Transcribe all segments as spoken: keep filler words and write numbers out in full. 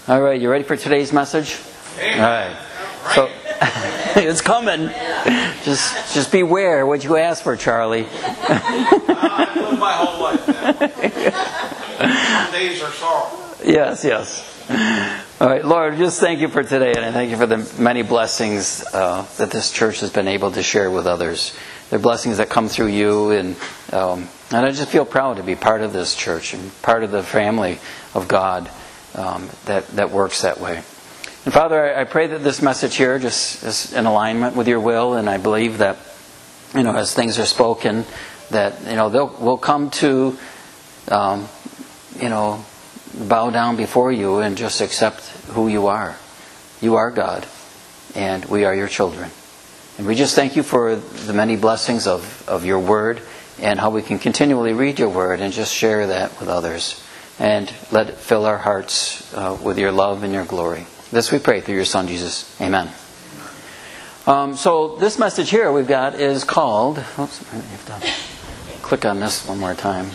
All right, you ready for today's message? All right. So it's coming. Just just beware what you ask for, Charlie. I've lived my whole life now. Some days are sorrow. Yes, yes. All right, Lord, just thank you for today, and I thank you for the many blessings uh, that this church has been able to share with others. They're blessings that come through you, and um, and I just feel proud to be part of this church and part of the family of God um, that that works that way. And Father, I, I pray that this message here just is in alignment with your will, and I believe that, you know, as things are spoken, that, you know, they'll we'll come to, um, you know, bow down before you and just accept who you are. You are God, and we are your children. And we just thank you for the many blessings of, of your word, and how we can continually read your word and just share that with others. And let it fill our hearts uh, with your love and your glory. This we pray through your Son, Jesus. Amen. Um, so this message here we've got is called... Oops, I have to click on this one more time.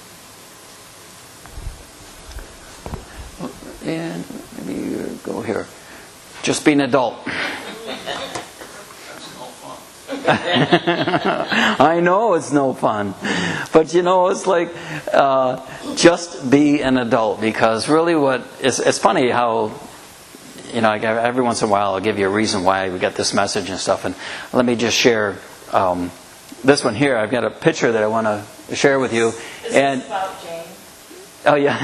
And maybe you go here. Just be an adult. I know it's no fun, but you know, it's like uh, just be an adult, because really what it's, it's funny how, you know, every once in a while I'll give you a reason why we got this message and stuff, and let me just share um, this one here. I've got a picture that I want to share with you. Is and this about James? Oh yeah.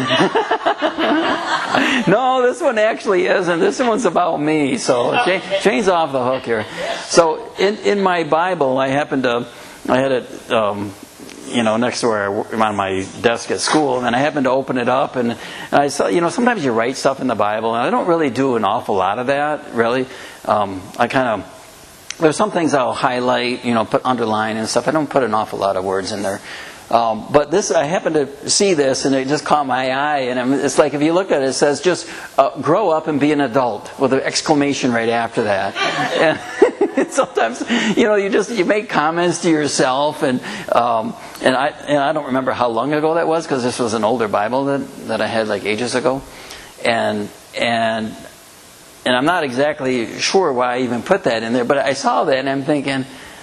No, this one actually isn't. This one's about me. So Jane's off the hook here. So in in my Bible, I happened to, I had it, um, you know, next to where I work, on my desk at school, and I happened to open it up, and, and I saw, you know, sometimes you write stuff in the Bible, and I don't really do an awful lot of that, really. Um, I kind of, there's some things I'll highlight, you know, put underline and stuff. I don't put an awful lot of words in there. Um, but this, I happened to see this, and it just caught my eye. And it's like, if you look at it, it says just uh, grow up and be an adult, with an exclamation right after that. And sometimes, you know, you just you make comments to yourself, and um, and I and I don't remember how long ago that was, because this was an older Bible that that I had like ages ago, and and and I'm not exactly sure why I even put that in there, but I saw that and I'm thinking,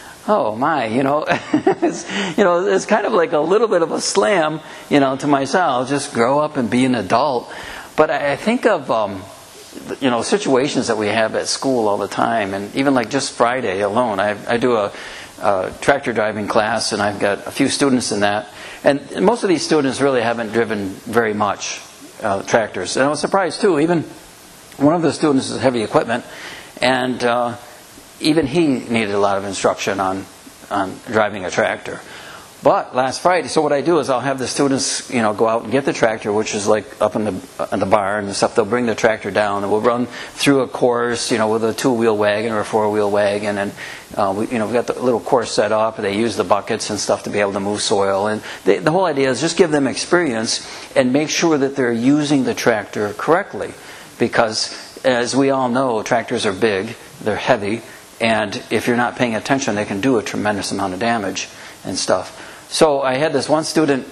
oh my, you know, it's, you know, it's kind of like a little bit of a slam, you know, to myself. Just grow up and be an adult. But I think of, um, you know, situations that we have at school all the time, and even like just Friday alone, I, I do a, a tractor driving class, and I've got a few students in that, and most of these students really haven't driven very much uh, tractors. And I was surprised too. Even one of the students is heavy equipment, and uh, even he needed a lot of instruction on, on driving a tractor. But last Friday, so what I do is I'll have the students, you know, go out and get the tractor, which is like up in the in the barn and stuff. They'll bring the tractor down, and we'll run through a course, you know, with a two-wheel wagon or a four-wheel wagon, and uh, we, you know, we've got the little course set up. They use the buckets and stuff to be able to move soil, and they, the whole idea is just give them experience and make sure that they're using the tractor correctly, because as we all know, tractors are big, they're heavy. And if you're not paying attention, they can do a tremendous amount of damage and stuff. So I had this one student,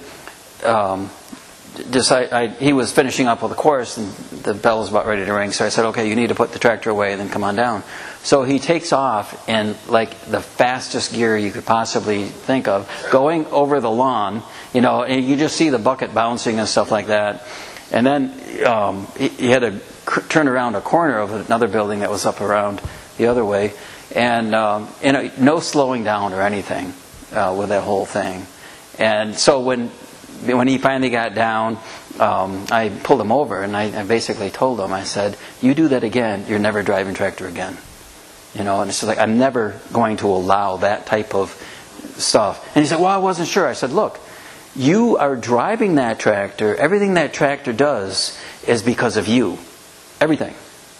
um, decide, I, he was finishing up with the course, and the bell was about ready to ring. So I said, okay, you need to put the tractor away and then come on down. So he takes off in like the fastest gear you could possibly think of, going over the lawn, you know, and you just see the bucket bouncing and stuff like that. And then um, he, he had to c- turn around a corner of another building that was up around the other way. And um, you know, no slowing down or anything uh, with that whole thing. And so when when he finally got down, um, I pulled him over, and I, I basically told him, I said, "You do that again, you're never driving tractor again." You know, and it's like, I'm never going to allow that type of stuff. And he said, "Well, I wasn't sure." I said, "Look, you are driving that tractor. Everything that tractor does is because of you, everything.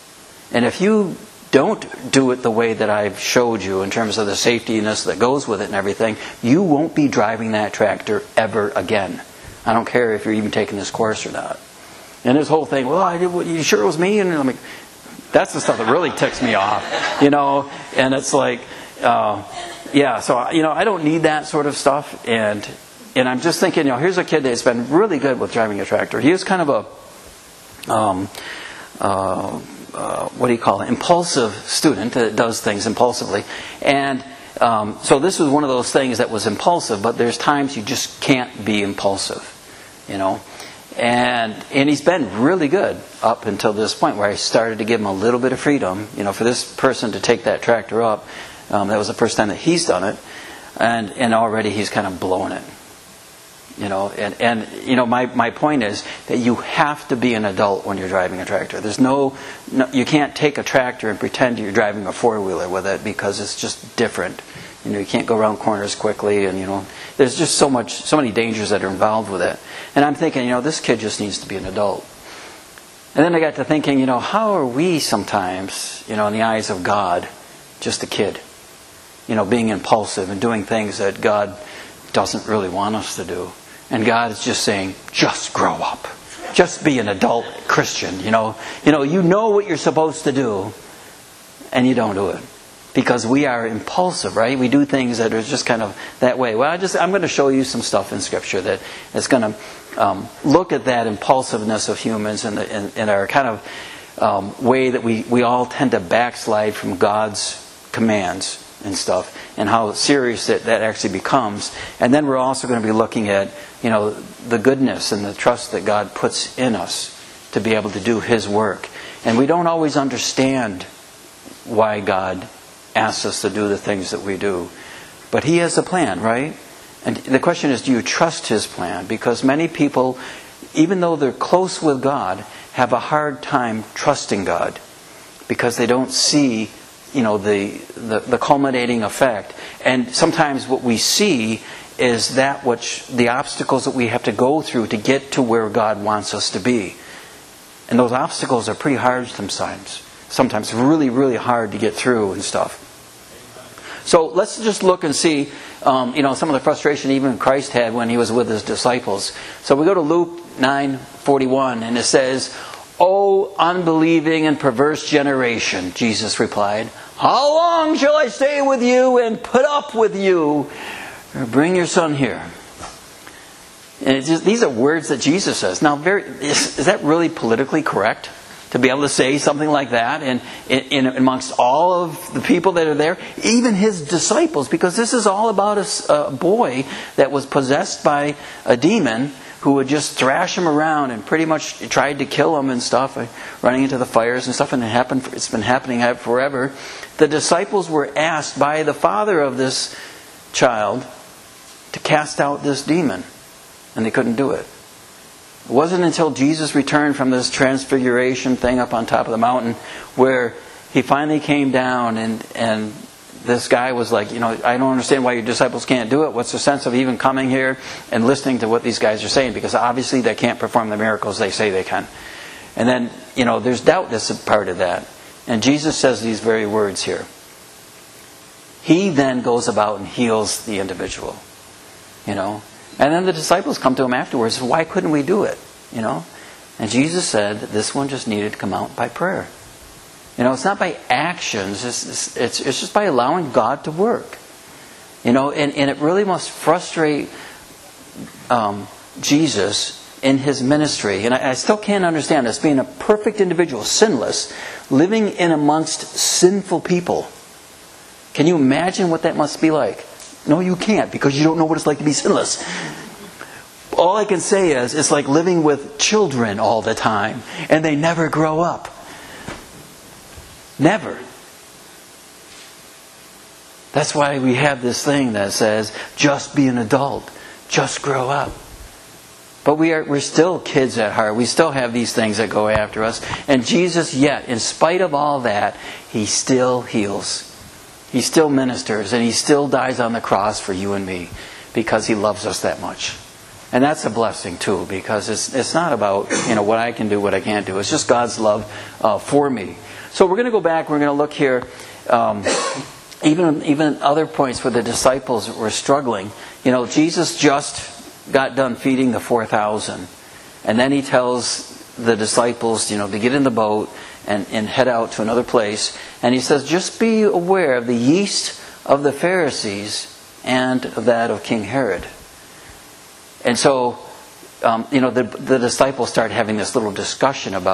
And if you don't do it the way that I've showed you in terms of the safetiness that goes with it and everything, you won't be driving that tractor ever again. I don't care if you're even taking this course or not." And his whole thing, well, I did, you sure it was me? And I'm like, that's the stuff that really ticks me off, you know. And it's like, uh, yeah, so, you know, I don't need that sort of stuff. And and I'm just thinking, you know, here's a kid that's been really good with driving a tractor. He was kind of a, um, uh, uh, what do you call it, impulsive student that does things impulsively. And um, so this was one of those things that was impulsive, but there's times you just can't be impulsive, you know. And and he's been really good up until this point where I started to give him a little bit of freedom. You know, for this person to take that tractor up, um, that was the first time that he's done it. And and already he's kind of blowing it. You know, and, and you know, my, my point is that you have to be an adult when you're driving a tractor. There's no, no you can't take a tractor and pretend you're driving a four-wheeler with it, because it's just different. You know, you can't go around corners quickly, and you know, there's just so much, so many dangers that are involved with it. And I'm thinking, you know, this kid just needs to be an adult. And then I got to thinking, you know, how are we sometimes, you know, in the eyes of God, just a kid? You know, being impulsive and doing things that God doesn't really want us to do. And God is just saying, just grow up. Just be an adult Christian, you know. You know, you know what you're supposed to do, and you don't do it. Because we are impulsive, right? We do things that are just kind of that way. Well, I just, I'm going to show you some stuff in Scripture that is going to um, look at that impulsiveness of humans and, the, and, and our kind of um, way that we, we all tend to backslide from God's commands and stuff, and how serious that, that actually becomes. And then we're also going to be looking at, you know, the goodness and the trust that God puts in us to be able to do His work. And we don't always understand why God asks us to do the things that we do. But He has a plan, right? And the question is, do you trust His plan? Because many people, even though they're close with God, have a hard time trusting God, because they don't see, you know, the, the, the culminating effect. And sometimes what we see is that which the obstacles that we have to go through to get to where God wants us to be. And those obstacles are pretty hard sometimes. Sometimes really, really hard to get through and stuff. So let's just look and see, um, you know, some of the frustration even Christ had when He was with His disciples. So we go to Luke nine forty-one, and it says, "O unbelieving and perverse generation," Jesus replied, "how long shall I stay with you and put up with you? Bring your son here." And it's just, these are words that Jesus says. Now, very, is, is that really politically correct to be able to say something like that and in, in, amongst all of the people that are there, even His disciples? Because this is all about a, a boy that was possessed by a demon who would just thrash him around and pretty much tried to kill him and stuff, running into the fires and stuff. And it happened. It's been happening forever. The disciples were asked by the father of this child to cast out this demon, and they couldn't do it. It wasn't until Jesus returned from this transfiguration thing up on top of the mountain where He finally came down, and and this guy was like, you know, I don't understand why your disciples can't do it. What's the sense of even coming here and listening to what these guys are saying? Because obviously they can't perform the miracles they say they can. And then, you know, there's doubt that's a part of that. And Jesus says these very words here. He then goes about and heals the individual. You know. And then the disciples come to Him afterwards. Why couldn't we do it? You know. And Jesus said that this one just needed to come out by prayer. You know, it's not by actions. It's, it's, it's just by allowing God to work. You know, and, and it really must frustrate um, Jesus in His ministry. And I, I still can't understand this. Being a perfect individual, sinless, living in amongst sinful people. Can you imagine what that must be like? No, you can't, because you don't know what it's like to be sinless. All I can say is, it's like living with children all the time, and they never grow up. Never. That's why we have this thing that says, just be an adult. Just grow up. But we are, we're still kids at heart. We still have these things that go after us. And Jesus, yet, in spite of all that, He still heals. He still ministers, and He still dies on the cross for you and me, because He loves us that much. And that's a blessing too, because it's it's not about, you know, what I can do, what I can't do. It's just God's love uh, for me. So we're going to go back. We're going to look here, um, even even other points where the disciples were struggling. You know, Jesus just got done feeding the four thousand, and then He tells the disciples, you know, to get in the boat and, and head out to another place. And He says, just be aware of the yeast of the Pharisees and of that of King Herod. And so, um, you know, the, the disciples start having this little discussion about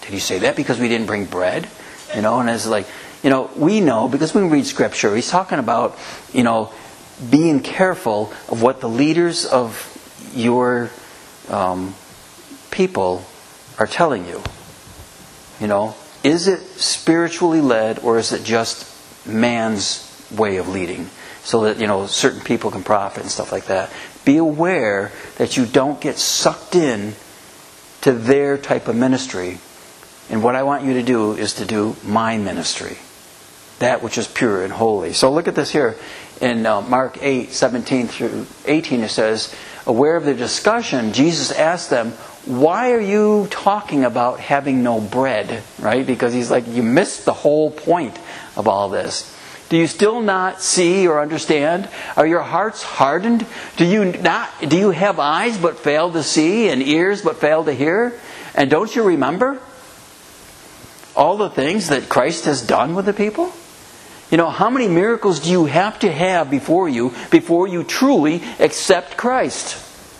did he say that because we didn't bring bread? You know, and it's like, you know, we know because we read Scripture. He's talking about, you know, being careful of what the leaders of your um, people are telling you. You know, is it spiritually led or is it just man's way of leading? So that, you know, certain people can profit and stuff like that. Be aware that you don't get sucked in to their type of ministry. And what I want you to do is to do my ministry. That which is pure and holy. So look at this here. In uh, Mark eight, seventeen through eighteen, it says, aware of the discussion, Jesus asked them, why are you talking about having no bread? Right? Because he's like, you missed the whole point of all this. Do you still not see or understand? Are your hearts hardened? Do you not? Do you have eyes but fail to see and ears but fail to hear? And don't you remember all the things that Christ has done with the people? You know, how many miracles do you have to have before you before you truly accept Christ?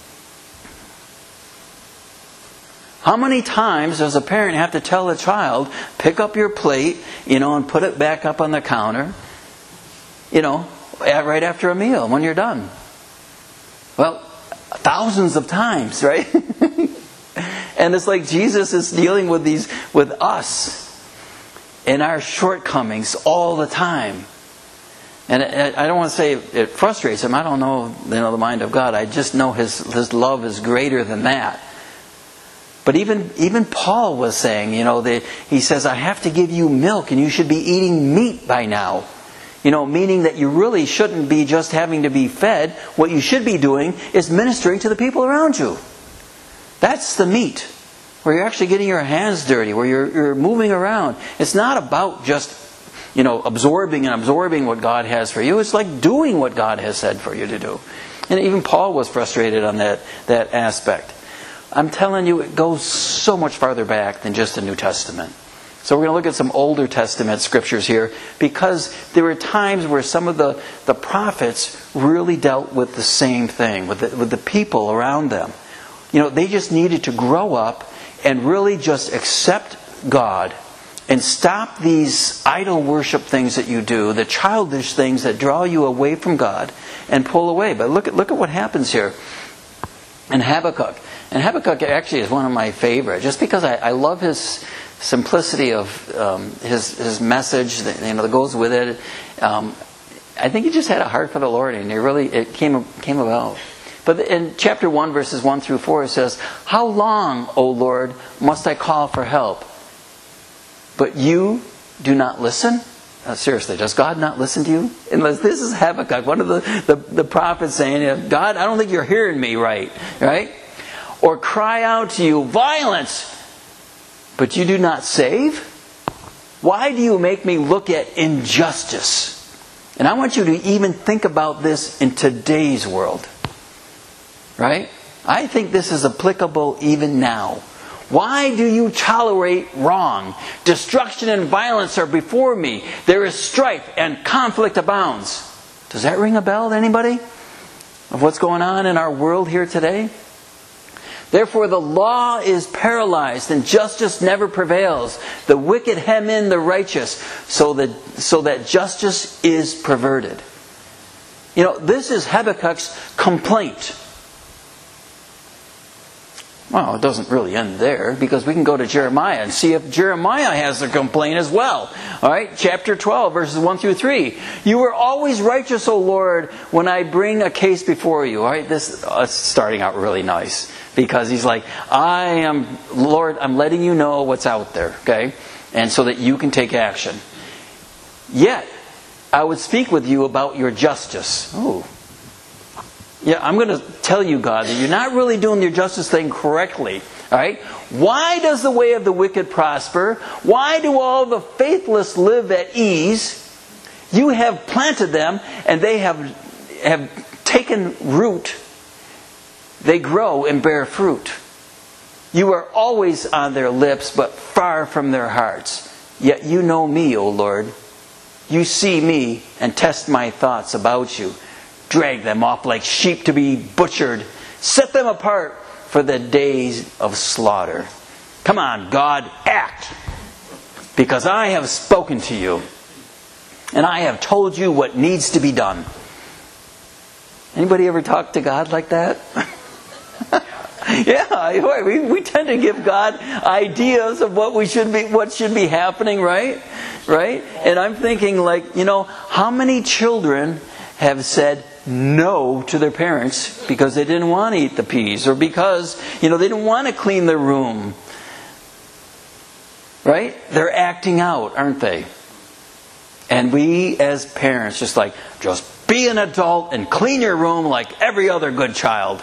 How many times does a parent have to tell a child, pick up your plate, you know, and put it back up on the counter, you know, right after a meal when you're done? Well, thousands of times, right? And it's like Jesus is dealing with these, with us and our shortcomings all the time. And I don't want to say it frustrates him. I don't know, you know, the mind of God. I just know His His love is greater than that. But even even Paul was saying, you know, that he says, I have to give you milk and you should be eating meat by now. You know, meaning that you really shouldn't be just having to be fed. What you should be doing is ministering to the people around you. That's the meat. Where you're actually getting your hands dirty, where you're, you're moving around. It's not about just, you know, absorbing and absorbing what God has for you. It's like doing what God has said for you to do. And even Paul was frustrated on that, that aspect. I'm telling you, it goes so much farther back than just the New Testament. So we're going to look at some older Testament scriptures here, because there were times where some of the, the prophets really dealt with the same thing, with the, with the people around them. You know, they just needed to grow up and really just accept God and stop these idol worship things that you do, the childish things that draw you away from God, and pull away. But look at look at what happens here in Habakkuk. And Habakkuk actually is one of my favorite, just because I, I love his simplicity of um, his his message, that, you know, that goes with it. Um, I think he just had a heart for the Lord, and it really it came came about. But in chapter one, verses one through four, it says, how long, O Lord, must I call for help? But you do not listen? Uh, seriously, does God not listen to you? Unless this is Habakkuk, one of the, the, the prophets saying, God, I don't think you're hearing me right. Right? Or cry out to you, violence, but you do not save? Why do you make me look at injustice? And I want you to even think about this in today's world. Right? I think this is applicable even now. Why do you tolerate wrong? Destruction and violence are before me. There is strife and conflict abounds. Does that ring a bell to anybody? Of what's going on in our world here today? Therefore the law is paralyzed and justice never prevails. The wicked hem in the righteous, so that, so that justice is perverted. You know, this is Habakkuk's complaint. Well, it doesn't really end there, because we can go to Jeremiah and see if Jeremiah has a complaint as well. All right, chapter twelve, verses one through three. You are always righteous, O Lord, when I bring a case before you. All right, this uh, is starting out really nice, because he's like, I am, Lord, I'm letting you know what's out there, okay? And so that you can take action. Yet, I would speak with you about your justice. Ooh. Yeah, I'm going to tell you, God, that you're not really doing your justice thing correctly. All right? Why does the way of the wicked prosper? Why do all the faithless live at ease? You have planted them, and they have, have taken root. They grow and bear fruit. You are always on their lips, but far from their hearts. Yet you know me, O Lord. You see me and test my thoughts about you. Drag them off like sheep to be butchered. Set them apart for the days of slaughter. Come on, God, act. Because I have spoken to you. And I have told you what needs to be done. Anybody ever talk to God like that? Yeah, we, we tend to give God ideas of what we should be, what should be happening, right? Right? And I'm thinking, like, you know, how many children have said no to their parents because they didn't want to eat the peas, or because, you know, they didn't want to clean their room? Right? They're acting out, aren't they? And we as parents just like, just be an adult and clean your room like every other good child.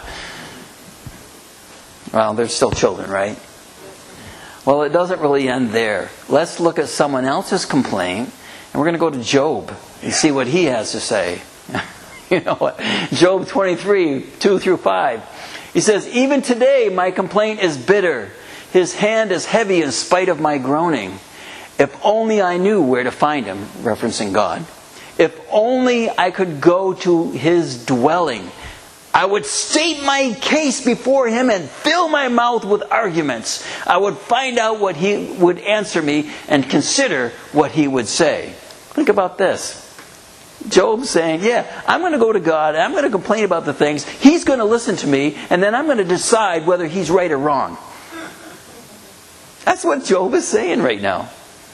Well, they're still children, right? Well, it doesn't really end there. Let's look at someone else's complaint, and we're going to go to Job and see what he has to say. You know what? Job twenty-three, two through five. He says, even today my complaint is bitter. His hand is heavy in spite of my groaning. If only I knew where to find him, referencing God. If only I could go to his dwelling. I would state my case before him and fill my mouth with arguments. I would find out what he would answer me and consider what he would say. Think about this. Job's saying, yeah, I'm going to go to God. I'm going to complain about the things. He's going to listen to me. And then I'm going to decide whether he's right or wrong. That's what Job is saying right now.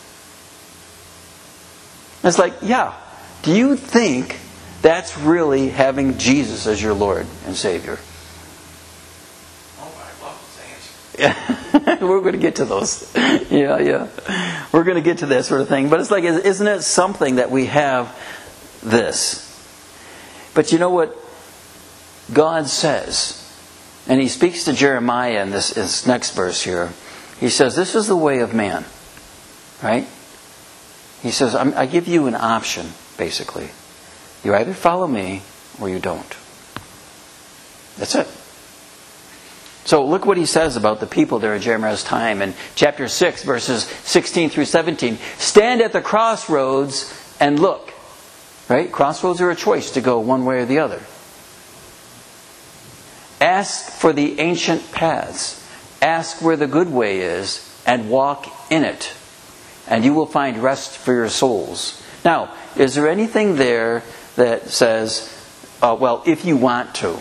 It's like, yeah, do you think that's really having Jesus as your Lord and Savior? Oh, I love this answer. We're going to get to those. Yeah, yeah. We're going to get to that sort of thing. But it's like, isn't it something that we have this? But you know what God says? And he speaks to Jeremiah in this, this next verse here. He says, this is the way of man. Right? He says, I'm, I give you an option, basically. You either follow me or you don't. That's it. So look what he says about the people there at Jeremiah's time in chapter six, verses sixteen through seventeen. Stand at the crossroads and look. Right? Crossroads are a choice to go one way or the other. Ask for the ancient paths. Ask where the good way is and walk in it. And you will find rest for your souls. Now, is there anything there that says, uh, well, if you want to?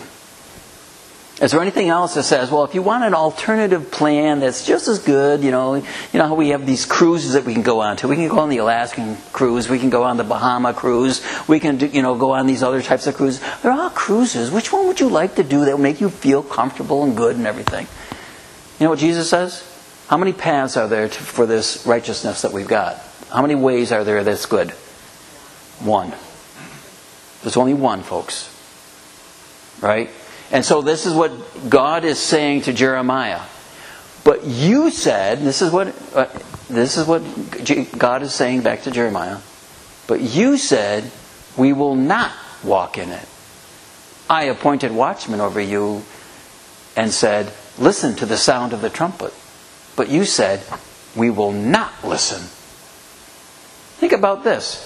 Is there anything else that says, well, if you want an alternative plan that's just as good, you know, you know how we have these cruises that we can go on to. We can go on the Alaskan cruise. We can go on the Bahama cruise. We can, do, you know, go on these other types of cruises. They're all cruises. Which one would you like to do that will make you feel comfortable and good and everything? You know what Jesus says? How many paths are there to, for this righteousness that we've got? How many ways are there that's good? One. There's only one, folks. Right? And so this is what God is saying to Jeremiah. But you said, this is what uh, this is what God is saying back to Jeremiah. But you said, we will not walk in it. I appointed watchmen over you and said, listen to the sound of the trumpet. But you said, we will not listen. Think about this.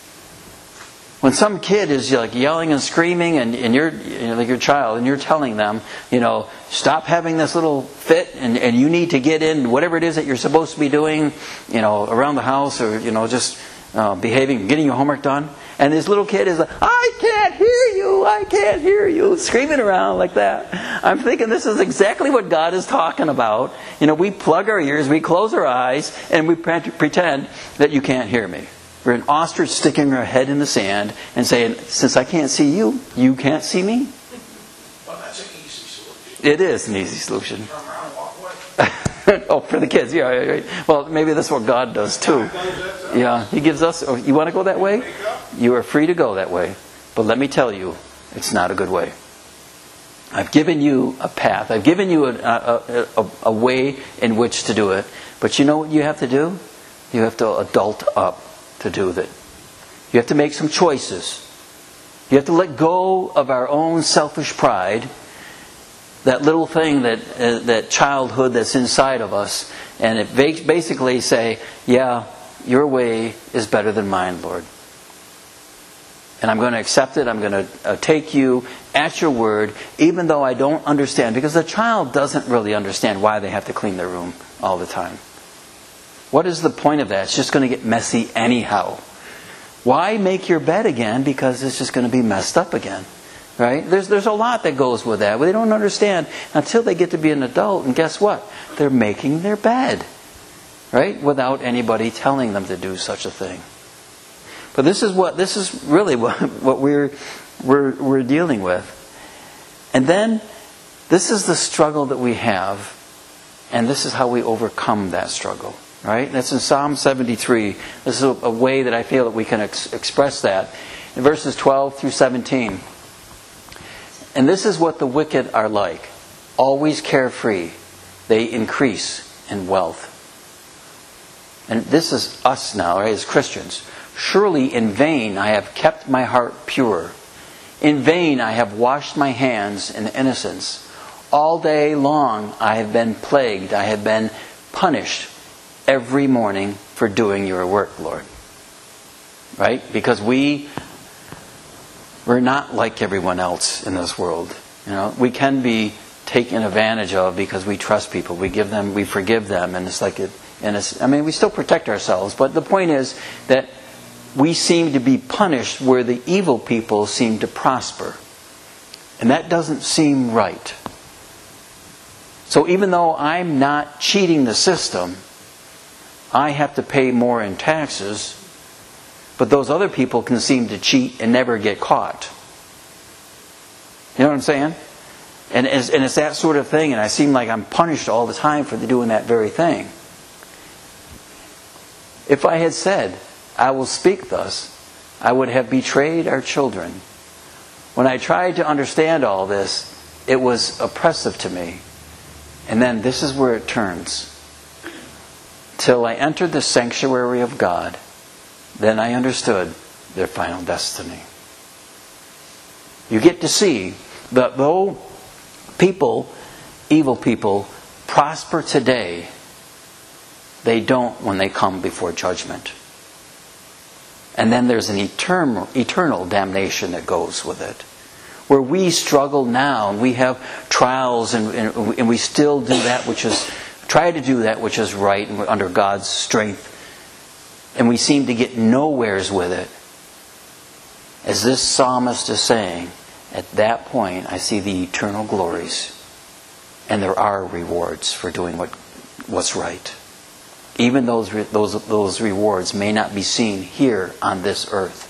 When some kid is like yelling and screaming, and, and you're, you know, like your child, and you're telling them, you know, stop having this little fit, and, and you need to get in whatever it is that you're supposed to be doing, you know, around the house, or, you know, just uh, behaving, getting your homework done. And this little kid is like, I can't hear you, I can't hear you, screaming around like that. I'm thinking this is exactly what God is talking about. You know, we plug our ears, we close our eyes, and we pretend that you can't hear me. We're an ostrich sticking our head in the sand and saying, since I can't see you, you can't see me? Well, that's an easy solution. It is an easy solution. Turn around and walk away. Oh, for the kids, yeah, right, right. Well, maybe that's what God does too. Yeah, He gives us, oh, you want to go that way? You are free to go that way. But let me tell you, it's not a good way. I've given you a path. I've given you a, a, a, a way in which to do it. But you know what you have to do? You have to adult up to do that. You have to make some choices. You have to let go of our own selfish pride, that little thing, that uh, that childhood that's inside of us, and it basically say, yeah, your way is better than mine, Lord. And I'm going to accept it. I'm going to uh, take you at your word, even though I don't understand. Because the child doesn't really understand why they have to clean their room all the time. What is the point of that? It's just going to get messy anyhow. Why make your bed again? Because it's just going to be messed up again. Right? There's there's a lot that goes with that. But they don't understand until they get to be an adult. And guess what? They're making their bed. Right? Without anybody telling them to do such a thing. But this is what this is really what, what we're we're we're dealing with. And then this is the struggle that we have, and this is how we overcome that struggle. Right? That's in Psalm seventy-three. This is a, a way that I feel that we can ex- express that. In verses twelve through seventeen. And this is what the wicked are like. Always carefree. They increase in wealth. And this is us now, right, as Christians. Surely in vain I have kept my heart pure. In vain I have washed my hands in innocence. All day long I have been plagued. I have been punished every morning for doing your work, Lord. Right? Because we, we're not like everyone else in this world. You know, we can be taken advantage of because we trust people. We give them, we forgive them, and it's like it. And it's, I mean, we still protect ourselves, but the point is that we seem to be punished where the evil people seem to prosper. And that doesn't seem right. So even though I'm not cheating the system, I have to pay more in taxes, but those other people can seem to cheat and never get caught. You know what I'm saying? And it's, and it's that sort of thing, and I seem like I'm punished all the time for doing that very thing. If I had said, I will speak thus, I would have betrayed our children. When I tried to understand all this, it was oppressive to me. And then this is where it turns. Till I entered the sanctuary of God, then I understood their final destiny. You get to see that though people, evil people, prosper today, they don't when they come before judgment. And then there's an eternal, eternal damnation that goes with it. Where we struggle now and we have trials and, and, and we still do that which is, try to do that which is right and under God's strength. And we seem to get nowheres with it. As this psalmist is saying, at that point I see the eternal glories. And there are rewards for doing what what's right. Even those those those rewards may not be seen here on this earth.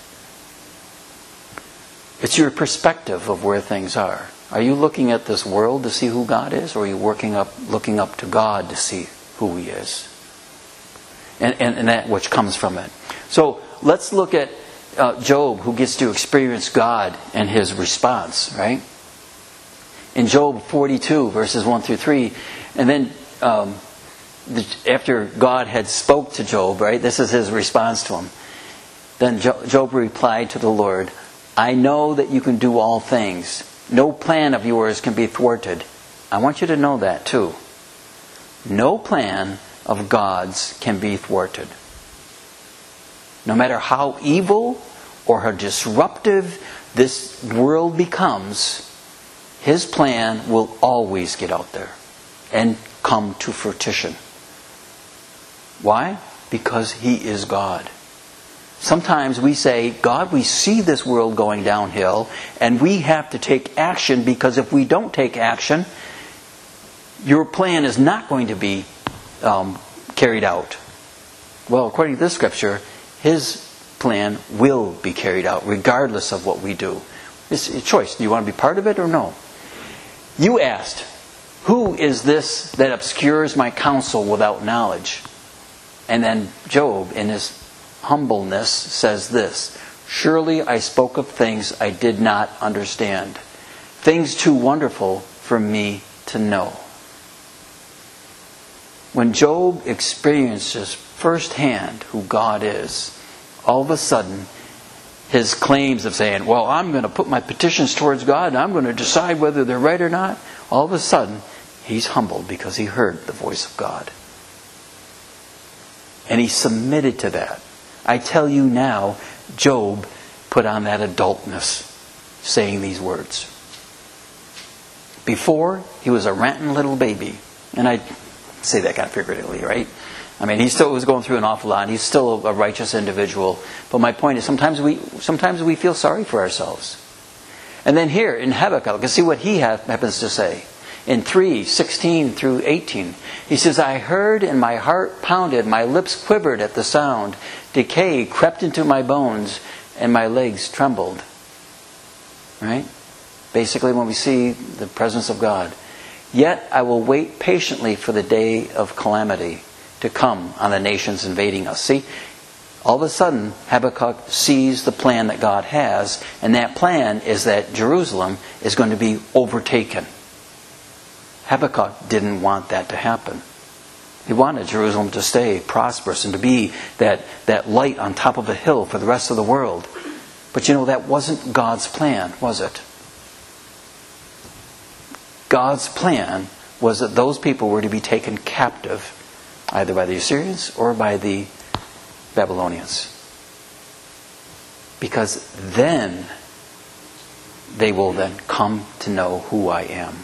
It's your perspective of where things are. Are you looking at this world to see who God is, or are you working up, looking up to God to see who He is? And, and, and that which comes from it. So let's look at uh, Job, who gets to experience God and his response, right? In Job forty-two, verses one through three, and then um, after God had spoke to Job, right? This is his response to him. Then Job replied to the Lord, I know that you can do all things. No plan of yours can be thwarted. I want you to know that too. No plan of God's can be thwarted. No matter how evil or how disruptive this world becomes, His plan will always get out there and come to fruition. Why? Because He is God. Sometimes we say, God, we see this world going downhill and we have to take action, because if we don't take action, your plan is not going to be um, carried out. Well, according to this scripture, His plan will be carried out regardless of what we do. It's a choice. Do you want to be part of it or no? You asked, who is this that obscures my counsel without knowledge? And then Job, in his humbleness, says this, surely I spoke of things I did not understand, things too wonderful for me to know. When Job experiences firsthand who God is, all of a sudden his claims of saying, well, I'm going to put my petitions towards God and I'm going to decide whether they're right or not, all of a sudden he's humbled because he heard the voice of God. And he submitted to that. I tell you now, Job put on that adultness, saying these words. Before, he was a ranting little baby. And I say that kind of figuratively, right? I mean, he still was going through an awful lot. He's still a righteous individual. But my point is, sometimes we sometimes we feel sorry for ourselves. And then here in Habakkuk, let's see what he ha- happens to say. In three, sixteen through eighteen, he says, I heard and my heart pounded, my lips quivered at the sound. Decay crept into my bones and my legs trembled. Right? Basically, when we see the presence of God. Yet I will wait patiently for the day of calamity to come on the nations invading us. See, all of a sudden, Habakkuk sees the plan that God has, and that plan is that Jerusalem is going to be overtaken. Habakkuk didn't want that to happen. He wanted Jerusalem to stay prosperous and to be that, that light on top of a hill for the rest of the world. But you know, that wasn't God's plan, was it? God's plan was that those people were to be taken captive, either by the Assyrians or by the Babylonians. Because then they will then come to know who I am.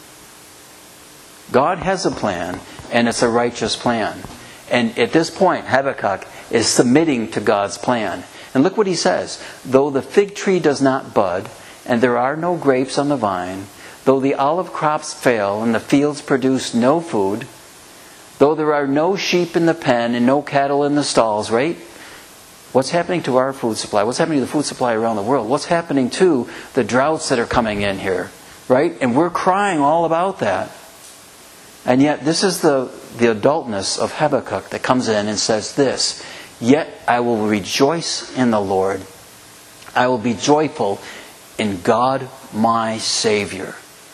God has a plan, and it's a righteous plan. And at this point, Habakkuk is submitting to God's plan. And look what he says. Though the fig tree does not bud, and there are no grapes on the vine, though the olive crops fail, and the fields produce no food, though there are no sheep in the pen, and no cattle in the stalls, right? What's happening to our food supply? What's happening to the food supply around the world? What's happening to the droughts that are coming in here, right? And we're crying all about that. And yet, this is the, the adultness of Habakkuk that comes in and says this, Yet I will rejoice in the Lord. I will be joyful in God my Savior.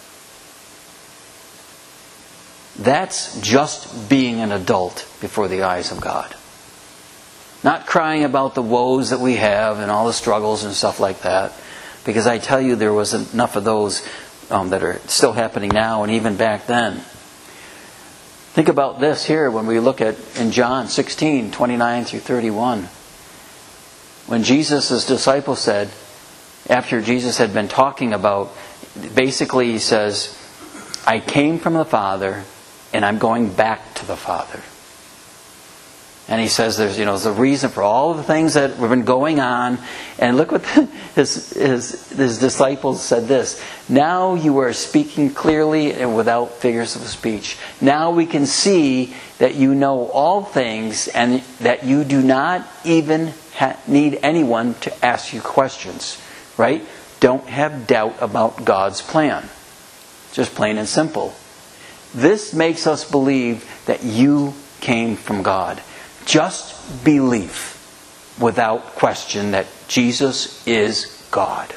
That's just being an adult before the eyes of God. Not crying about the woes that we have and all the struggles and stuff like that. Because I tell you, there was enough of those um, that are still happening now and even back then. Think about this here when we look at in John sixteen, twenty-nine through thirty-one. When Jesus' disciples said, after Jesus had been talking about, basically he says, I came from the Father and I'm going back to the Father. And he says there's, you know, there's a reason for all of the things that have been going on. And look what the, his, his, his disciples said this. Now you are speaking clearly and without figures of speech. Now we can see that you know all things and that you do not even ha- need anyone to ask you questions. Right? Don't have doubt about God's plan. Just plain and simple. This makes us believe that you came from God. Just belief without question that Jesus is God.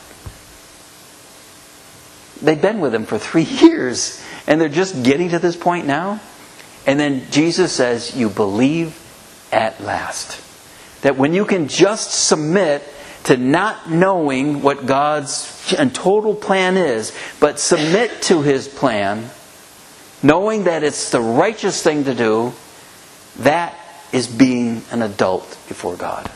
They've been with Him for three years and they're just getting to this point now. And then Jesus says, you believe at last. That when you can just submit to not knowing what God's total plan is, but submit to His plan, knowing that it's the righteous thing to do, that is being an adult before God.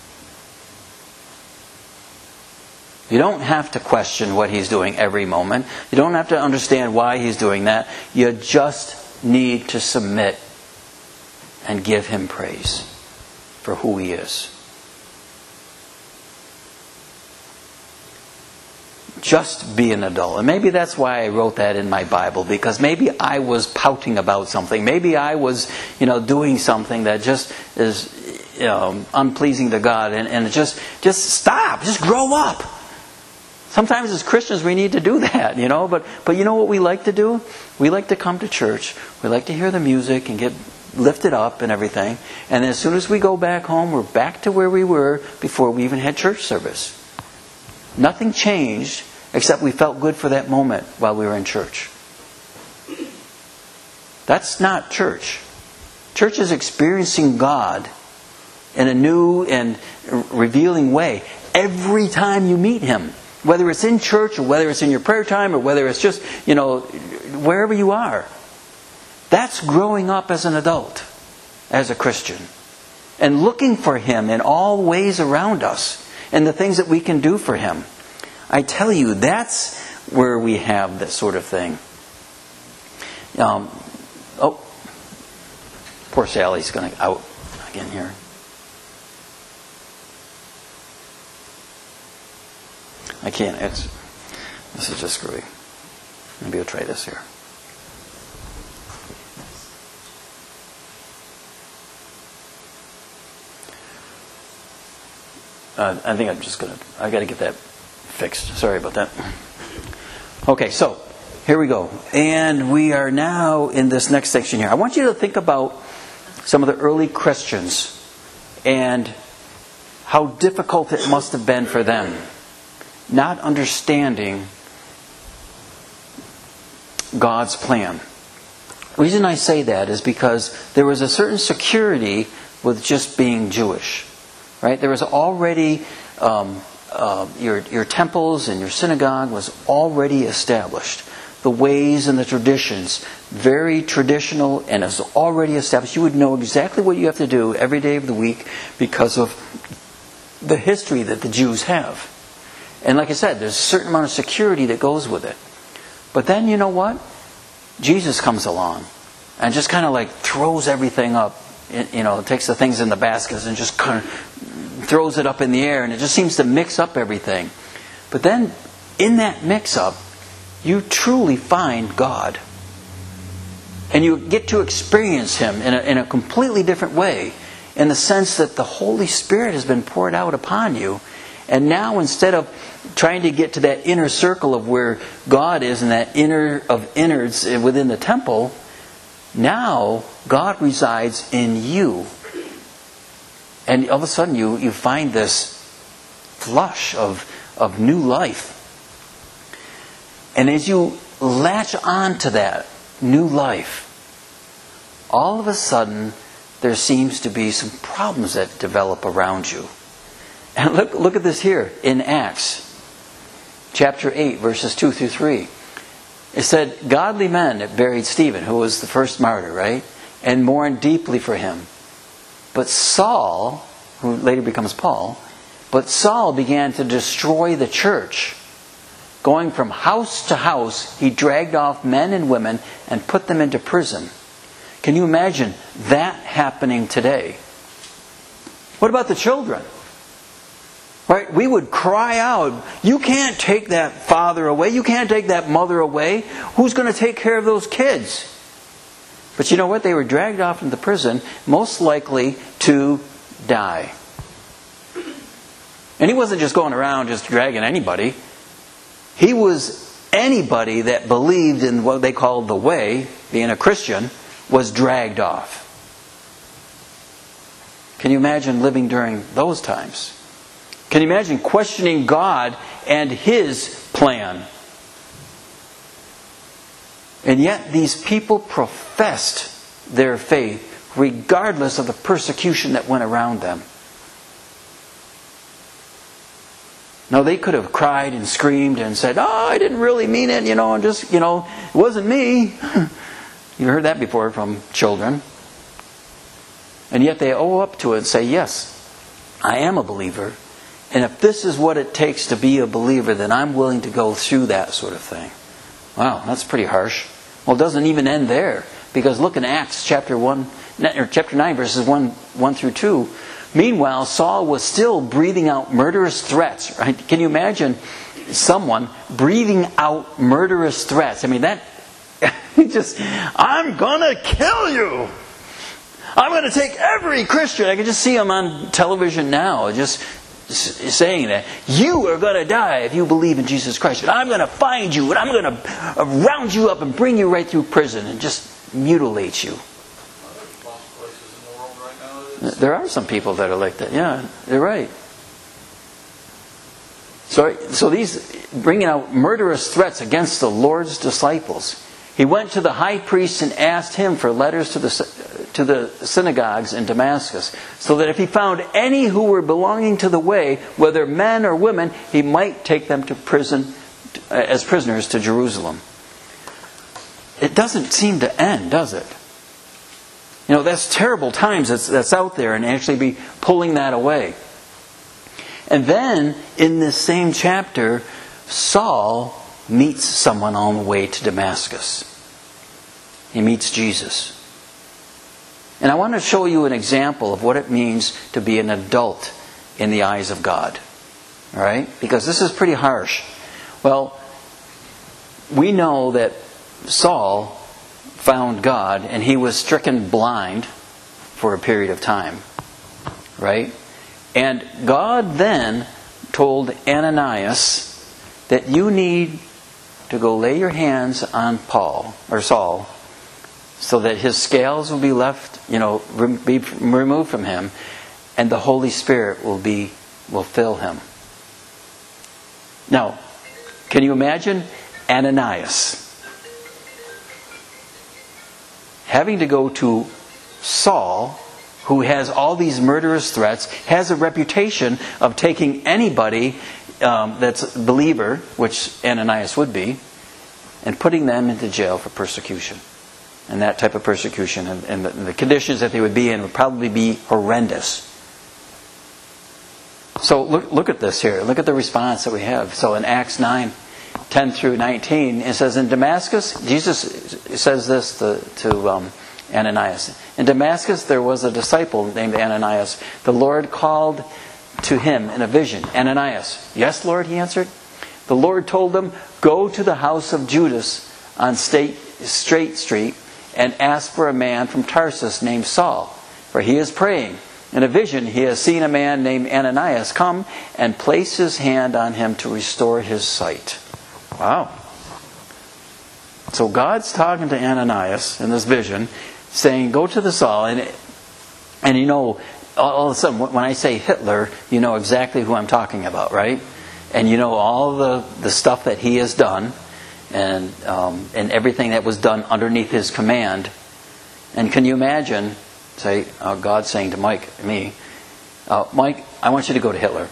You don't have to question what He's doing every moment. You don't have to understand why He's doing that. You just need to submit and give Him praise for who He is. Just be an adult. And maybe that's why I wrote that in my Bible, because maybe I was pouting about something. Maybe I was, you know, doing something that just is, you know, unpleasing to God. And, and just, just stop. Just grow up. Sometimes as Christians we need to do that, you know. But, but you know what we like to do? We like to come to church. We like to hear the music and get lifted up and everything. And then as soon as we go back home, we're back to where we were before we even had church service. Nothing changed except we felt good for that moment while we were in church. That's not church. Church is experiencing God in a new and revealing way every time you meet Him. Whether it's in church or whether it's in your prayer time or whether it's just, you know, wherever you are. That's growing up as an adult, as a Christian. And looking for Him in all ways around us. And the things that we can do for Him. I tell you, that's where we have this sort of thing. Um, oh, Poor Sally's going to out again here. I can't. It's, this is just screwy. Maybe I'll try this here. Uh, I think I'm just going to, I've got to get that fixed. Sorry about that. Okay, so here we go. And we are now in this next section here. I want you to think about some of the early Christians and how difficult it must have been for them not understanding God's plan. The reason I say that is because there was a certain security with just being Jewish. Right? There was already um, uh, your your temples and your synagogue was already established. The ways and the traditions, very traditional and is already established. You would know exactly what you have to do every day of the week because of the history that the Jews have. And like I said, there's a certain amount of security that goes with it. But then you know what? Jesus comes along and just kind of like throws everything up. It, you know, takes the things in the baskets and just kind of throws it up in the air, and it just seems to mix up everything. But then, in that mix-up, you truly find God. And you get to experience Him in a, in a completely different way, in the sense that the Holy Spirit has been poured out upon you. And now, instead of trying to get to that inner circle of where God is, and that inner of innards within the temple, now God resides in you. And all of a sudden you, you find this flush of, of new life. And as you latch on to that new life, all of a sudden there seems to be some problems that develop around you. And look, look at this here in Acts chapter eight, verses two through three. It said, godly men that buried Stephen, who was the first martyr, right? And mourned deeply for him. But Saul, who later becomes Paul, but Saul began to destroy the church. Going from house to house, he dragged off men and women and put them into prison. Can you imagine that happening today? What about the children? Right? We would cry out, you can't take that father away, you can't take that mother away. Who's going to take care of those kids? But you know what? They were dragged off into prison, most likely to die. And he wasn't just going around just dragging anybody. He was anybody that believed in what they called the way, being a Christian, was dragged off. Can you imagine living during those times? Can you imagine questioning God and His plan? And yet these people professed their faith regardless of the persecution that went around them. Now they could have cried and screamed and said, oh, I didn't really mean it, you know, I'm just, you know, it wasn't me. You heard that before from children. And yet they owe up to it and say, yes, I am a believer. And if this is what it takes to be a believer, then I'm willing to go through that sort of thing. Wow, that's pretty harsh. Well, it doesn't even end there. Because look in Acts chapter one, or chapter nine, verses one, one through two. Meanwhile, Saul was still breathing out murderous threats. Right? Can you imagine someone breathing out murderous threats? I mean, that just, I'm going to kill you. I'm going to take every Christian. I can just see him on television now, just saying that. You are going to die if you believe in Jesus Christ. And I'm going to find you, and I'm going to round you up and bring you right through prison and just mutilate you. There are some people that are like that. Yeah, you're right. So, so these bringing out murderous threats against the Lord's disciples. He went to the high priest and asked him for letters to the to the synagogues in Damascus, so that if he found any who were belonging to the way, whether men or women, he might take them to prison as prisoners to Jerusalem. It doesn't seem to end, does it? You know, that's terrible times that's, that's out there, and actually be pulling that away. And then, in this same chapter, Saul meets someone on the way to Damascus. He meets Jesus. And I want to show you an example of what it means to be an adult in the eyes of God. All right? Because this is pretty harsh. Well, we know that Saul found God and he was stricken blind for a period of time. Right? And God then told Ananias that you need to go lay your hands on Paul or Saul so that his scales will be left, you know, be removed from him, and the Holy Spirit will be will fill him. Now, can you imagine Ananias having to go to Saul, who has all these murderous threats, has a reputation of taking anybody um, that's a believer, which Ananias would be, and putting them into jail for persecution. And that type of persecution, and, and, the, and the conditions that they would be in would probably be horrendous. So look, look at this here. Look at the response that we have. So in Acts nine, ten through nineteen, it says, in Damascus, Jesus says this to, to um, Ananias. In Damascus there was a disciple named Ananias. The Lord called to him in a vision, Ananias. Yes, Lord, he answered. The Lord told him, go to the house of Judas on State, Straight Street and ask for a man from Tarsus named Saul, for he is praying. In a vision he has seen a man named Ananias come and place his hand on him to restore his sight. Wow. So God's talking to Ananias in this vision, saying, go to the Saul. And, and you know, all of a sudden, when I say Hitler, you know exactly who I'm talking about, right? And you know all the, the stuff that he has done, and um, and everything that was done underneath his command. And can you imagine, say, uh, God saying to Mike, me, uh, Mike, I want you to go to Hitler.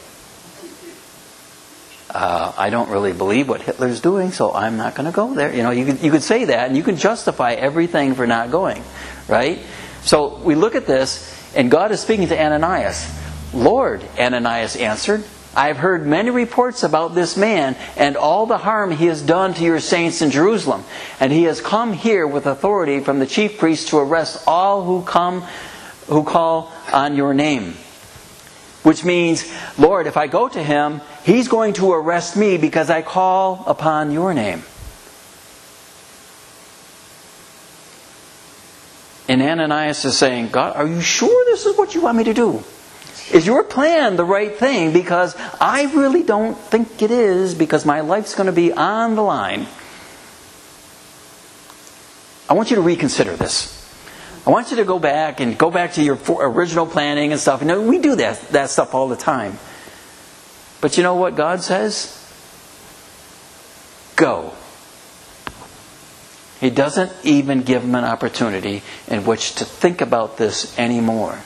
Uh, I don't really believe what Hitler's doing, so I'm not going to go there. You know, you could, you could say that, and you can justify everything for not going, right? So we look at this, and God is speaking to Ananias. Lord, Ananias answered, I have heard many reports about this man and all the harm he has done to your saints in Jerusalem. And he has come here with authority from the chief priests to arrest all who come, who call on your name. Which means, Lord, if I go to him, he's going to arrest me because I call upon your name. And Ananias is saying, God, are you sure this is what you want me to do? Is your plan the right thing? Because I really don't think it is, because my life's going to be on the line. I want you to reconsider this. I want you to go back and go back to your original planning and stuff. You know, we do that, that stuff all the time. But you know what God says? Go. He doesn't even give him an opportunity in which to think about this anymore.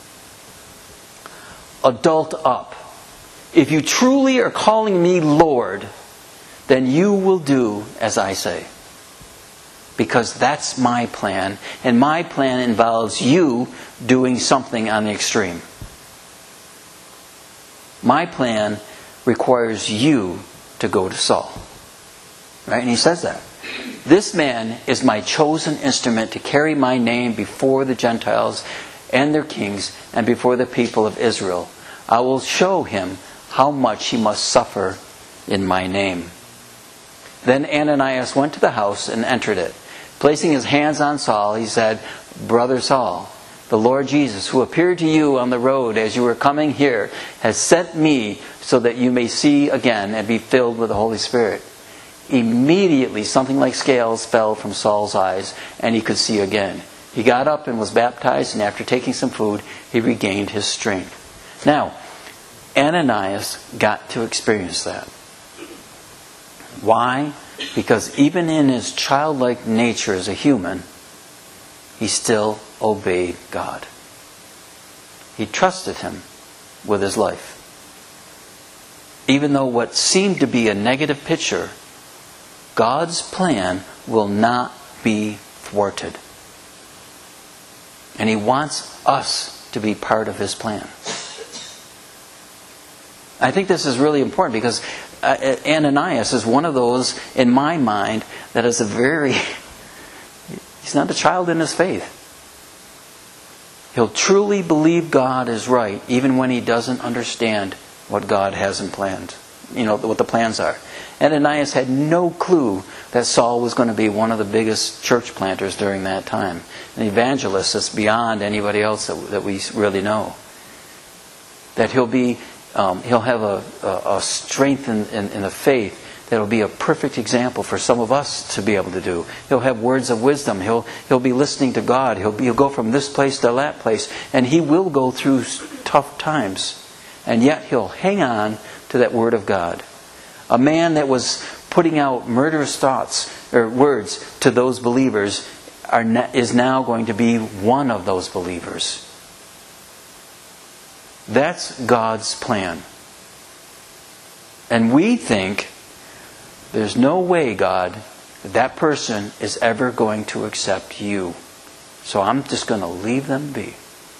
Adult up. If you truly are calling me Lord, then you will do as I say. Because that's my plan, and my plan involves you doing something on the extreme. My plan requires you to go to Saul. Right? And he says that. This man is my chosen instrument to carry my name before the Gentiles and their kings and before the people of Israel. I will show him how much he must suffer in my name. Then Ananias went to the house and entered it. Placing his hands on Saul, he said, Brother Saul, the Lord Jesus, who appeared to you on the road as you were coming here, has sent me so that you may see again and be filled with the Holy Spirit. Immediately something like scales fell from Saul's eyes, and he could see again. He got up and was baptized, and after taking some food, he regained his strength. Now, Ananias got to experience that. Why? Because even in his childlike nature as a human, he still obeyed God. He trusted him with his life. Even though what seemed to be a negative picture, God's plan will not be thwarted. And he wants us to be part of his plan. I think this is really important because uh, Ananias is one of those, in my mind, that is a very... he's not a child in his faith. He'll truly believe God is right, even when he doesn't understand what God hasn't planned. You know, what the plans are. Ananias had no clue that Saul was going to be one of the biggest church planters during that time. An evangelist that's beyond anybody else that, that we really know. That he'll be, um, he'll have a, a, a strength in, in, in the faith that'll be a perfect example for some of us to be able to do. He'll have words of wisdom. He'll he'll be listening to God. He'll be, he'll go from this place to that place, and he will go through tough times, and yet he'll hang on to that word of God. A man that was putting out murderous thoughts or words to those believers are na- is now going to be one of those believers. That's God's plan. And we think, there's no way, God, that that person is ever going to accept you. So I'm just going to leave them be.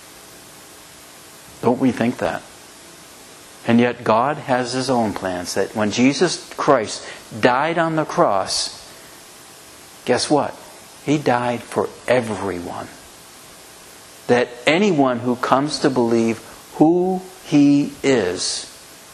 Don't we think that? And yet God has His own plans. That when Jesus Christ died on the cross, guess what? He died for everyone. That anyone who comes to believe who He is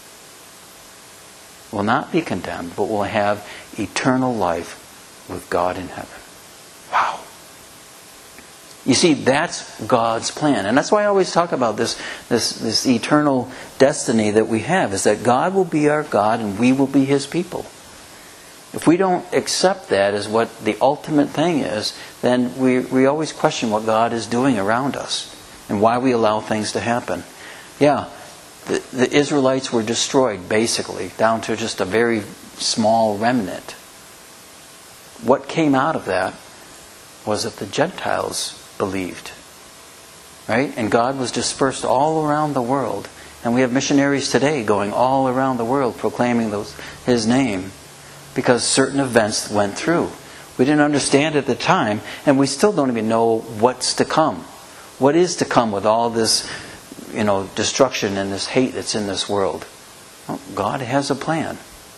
will not be condemned, but will have eternal life with God in heaven. Wow. You see, that's God's plan. And that's why I always talk about this, this, this eternal destiny that we have, is that God will be our God and we will be His people. If we don't accept that as what the ultimate thing is, then we, we always question what God is doing around us and why we allow things to happen. Yeah, the, the Israelites were destroyed, basically, down to just a very small remnant. What came out of that was that the Gentiles believed. Right? And God was dispersed all around the world. And we have missionaries today going all around the world proclaiming those, His name, because certain events went through. We didn't understand at the time, and we still don't even know what's to come. What is to come with all this, you know, destruction and this hate that's in this world? Well, God has a plan.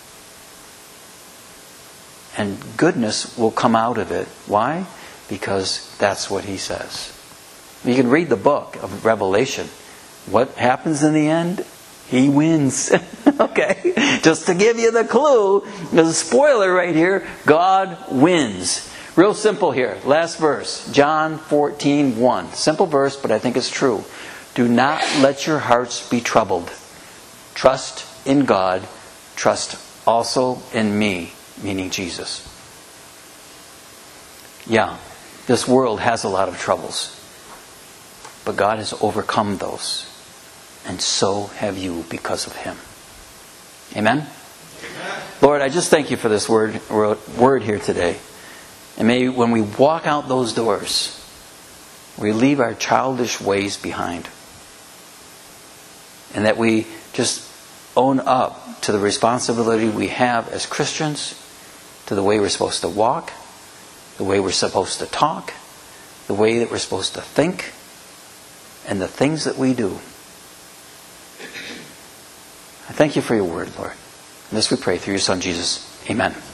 And goodness will come out of it. Why? Because that's what He says. You can read the book of Revelation. What happens in the end? He wins. Okay? Just to give you the clue, there's a spoiler right here. God wins. Real simple here. Last verse. John fourteen one. Simple verse, but I think it's true. Do not let your hearts be troubled. Trust in God. Trust also in me, meaning Jesus. Yeah, this world has a lot of troubles. But God has overcome those. And so have you because of Him. Amen? Amen. Lord, I just thank You for this word, word here today. And may when we walk out those doors, we leave our childish ways behind. And that we just own up to the responsibility we have as Christians, to the way we're supposed to walk, the way we're supposed to talk, the way that we're supposed to think, and the things that we do. I thank You for Your word, Lord. And this we pray through Your Son, Jesus. Amen.